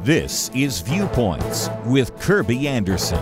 This is Viewpoints with Kirby Anderson.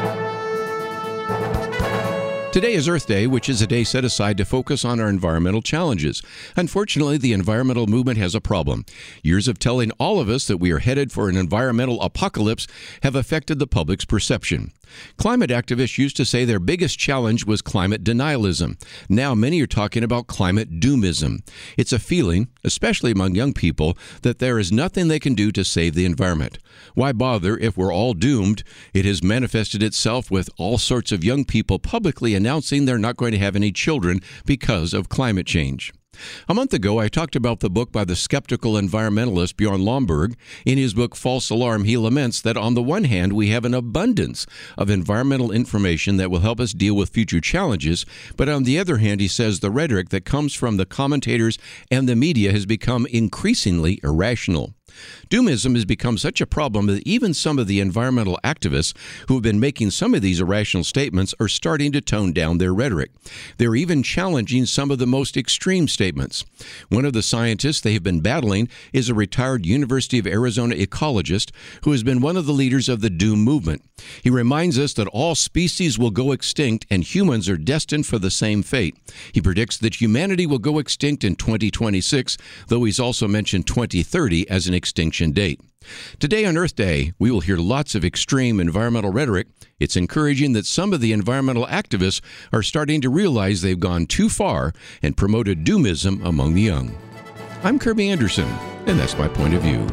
Today is Earth Day, which is a day set aside to focus on our environmental challenges. Unfortunately, the environmental movement has a problem. Years of telling all of us that we are headed for an environmental apocalypse have affected the public's perception. Climate activists used to say their biggest challenge was climate denialism. Now many are talking about climate doomism. It's a feeling, especially among young people, that there is nothing they can do to save the environment. Why bother if we're all doomed? It has manifested itself with all sorts of young people publicly announcing they're not going to have any children because of climate change. A month ago, I talked about the book by the skeptical environmentalist Bjorn Lomborg. In his book, False Alarm, he laments that on the one hand, we have an abundance of environmental information that will help us deal with future challenges, but on the other hand, he says the rhetoric that comes from the commentators and the media has become increasingly irrational. Doomism has become such a problem that even some of the environmental activists who have been making some of these irrational statements are starting to tone down their rhetoric. They're even challenging some of the most extreme statements. One of the scientists they have been battling is a retired University of Arizona ecologist who has been one of the leaders of the Doom movement. He reminds us that all species will go extinct and humans are destined for the same fate. He predicts that humanity will go extinct in 2026, though he's also mentioned 2030 as an extinction date. Today on Earth Day, we will hear lots of extreme environmental rhetoric. It's encouraging that some of the environmental activists are starting to realize they've gone too far and promoted doomism among the young. I'm Kirby Anderson, and that's my point of view.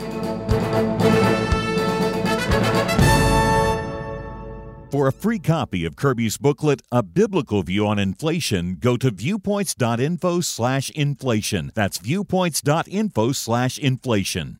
For a free copy of Kirby's booklet, A Biblical View on Inflation, go to viewpoints.info/inflation. That's viewpoints.info/inflation.